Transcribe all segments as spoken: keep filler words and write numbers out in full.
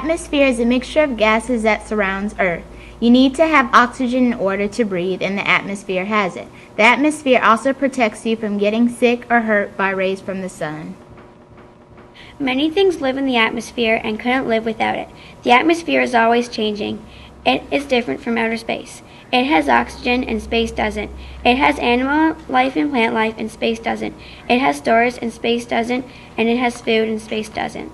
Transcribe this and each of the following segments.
atmosphere is a mixture of gases that surrounds Earth. You need to have oxygen in order to breathe, and the atmosphere has it. The atmosphere also protects you from getting sick or hurt by rays from the sun. Many things live in the atmosphere and couldn't live without it. The atmosphere is always changing. It is different from outer space. It has oxygen and space doesn't. It has animal life and plant life and space doesn't. It has stars and space doesn't. And it has food and space doesn't.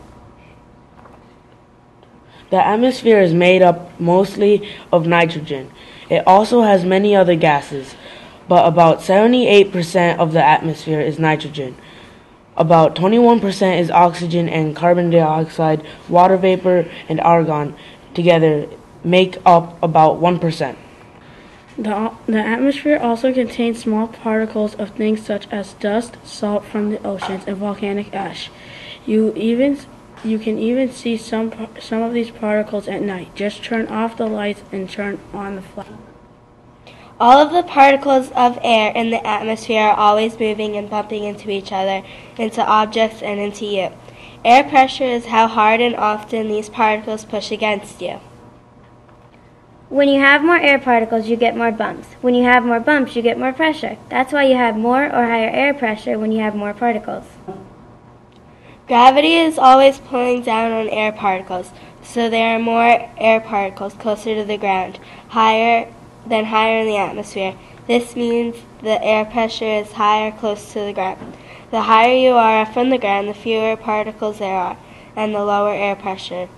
The atmosphere is made up mostly of nitrogen. It also has many other gases, but about seventy-eight percent of the atmosphere is nitrogen. About twenty-one percent is oxygen, and carbon dioxide, water vapor, and argon together make up about one percent. The, the atmosphere also contains small particles of things such as dust, salt from the oceans, and volcanic ash. You even you can even see some some of these particles at night. Just turn off the lights and turn on the flash. All of the particles of air in the atmosphere are always moving and bumping into each other, into objects, and into you. Air pressure is how hard and often these particles push against you. When you have more air particles, you get more bumps. When you have more bumps, you get more pressure. That's why you have more or higher air pressure when you have more particles. Gravity is always pulling down on air particles, so there are more air particles closer to the ground, higher than higher in the atmosphere. This means the air pressure is higher close to the ground. The higher you are from the ground, the fewer particles there are, and the lower air pressure.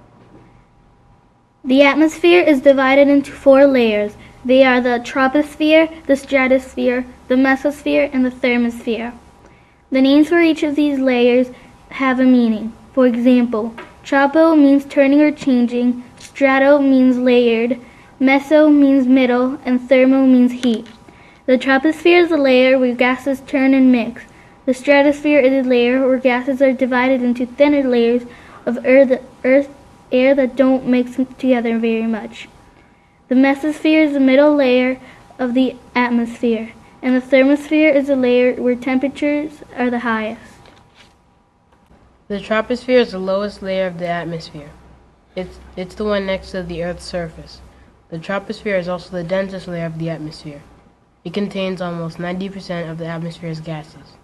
The atmosphere is divided into four layers. They are the troposphere, the stratosphere, the mesosphere, and the thermosphere. The names for each of these layers have a meaning. For example, tropo means turning or changing, strato means layered, meso means middle, and thermo means heat. The troposphere is a layer where gases turn and mix. The stratosphere is a layer where gases are divided into thinner layers of earth, earth air that don't mix together very much. The mesosphere is the middle layer of the atmosphere, and the thermosphere is a layer where temperatures are the highest. The troposphere is the lowest layer of the atmosphere. It's, it's the one next to the Earth's surface. The troposphere is also the densest layer of the atmosphere. It contains almost ninety percent of the atmosphere's gases.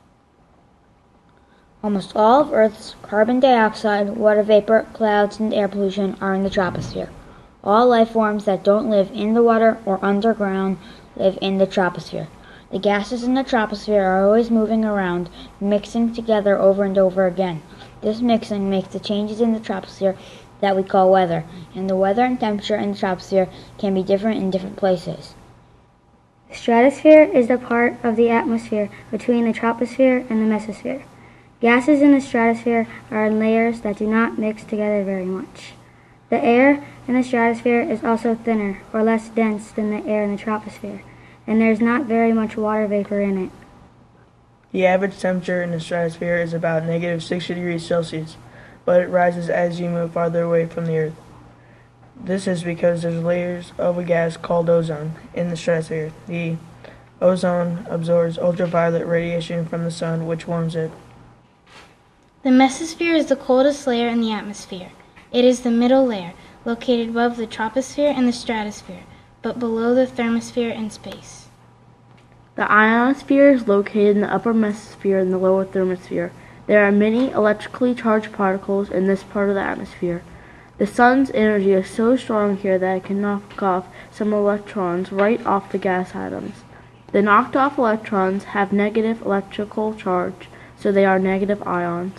Almost all of Earth's carbon dioxide, water vapor, clouds, and air pollution are in the troposphere. All life forms that don't live in the water or underground live in the troposphere. The gases in the troposphere are always moving around, mixing together over and over again. This mixing makes the changes in the troposphere that we call weather, and the weather and temperature in the troposphere can be different in different places. The stratosphere is the part of the atmosphere between the troposphere and the mesosphere. Gases in the stratosphere are in layers that do not mix together very much. The air in the stratosphere is also thinner or less dense than the air in the troposphere, and there is not very much water vapor in it. The average temperature in the stratosphere is about negative sixty degrees Celsius, but it rises as you move farther away from the Earth. This is because there's layers of a gas called ozone in the stratosphere. The ozone absorbs ultraviolet radiation from the sun, which warms it. The mesosphere is the coldest layer in the atmosphere. It is the middle layer, located above the troposphere and the stratosphere, but below the thermosphere and space. The ionosphere is located in the upper mesosphere and the lower thermosphere. There are many electrically charged particles in this part of the atmosphere. The sun's energy is so strong here that it can knock off some electrons right off the gas atoms. The knocked off electrons have negative electrical charge, so they are negative ions.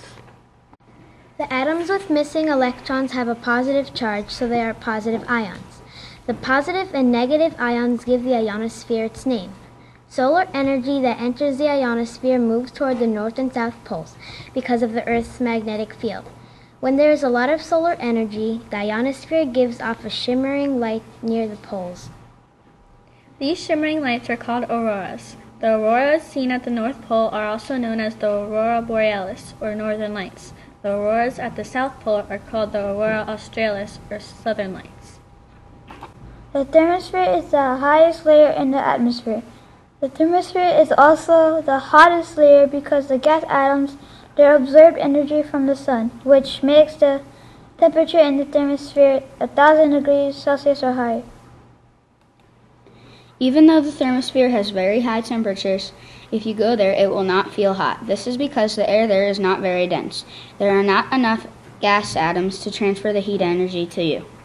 The atoms with missing electrons have a positive charge, so they are positive ions. The positive and negative ions give the ionosphere its name. Solar energy that enters the ionosphere moves toward the north and south poles because of the Earth's magnetic field. When there is a lot of solar energy, the ionosphere gives off a shimmering light near the poles. These shimmering lights are called auroras. The auroras seen at the North Pole are also known as the aurora borealis, or northern lights. The auroras at the South Pole are called the aurora australis, or southern lights. The thermosphere is the highest layer in the atmosphere. The thermosphere is also the hottest layer because the gas atoms there absorb energy from the sun, which makes the temperature in the thermosphere a thousand degrees Celsius or higher. Even though the thermosphere has very high temperatures, if you go there, it will not feel hot. This is because the air there is not very dense. There are not enough gas atoms to transfer the heat energy to you.